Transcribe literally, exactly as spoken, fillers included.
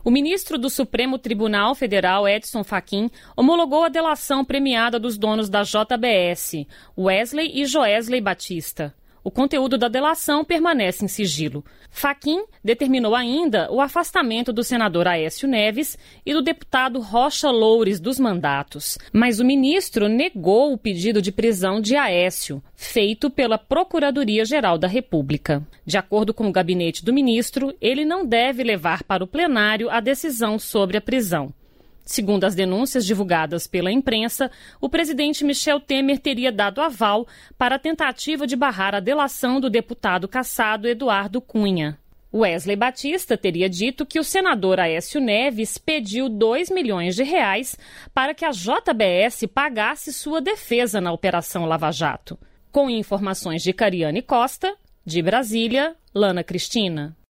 O ministro do Supremo Tribunal Federal, Edson Fachin, homologou a delação premiada dos donos da J B S, Wesley e Joesley Batista. O conteúdo da delação permanece em sigilo. Fachin determinou ainda o afastamento do senador Aécio Neves e do deputado Rocha Loures dos mandatos. Mas o ministro negou o pedido de prisão de Aécio, feito pela Procuradoria-Geral da República. De acordo com o gabinete do ministro, ele não deve levar para o plenário a decisão sobre a prisão. Segundo as denúncias divulgadas pela imprensa, o presidente Michel Temer teria dado aval para a tentativa de barrar a delação do deputado cassado Eduardo Cunha. Wesley Batista teria dito que o senador Aécio Neves pediu dois milhões de reais para que a J B S pagasse sua defesa na Operação Lava Jato. Com informações de Cariane Costa, de Brasília, Lana Cristina.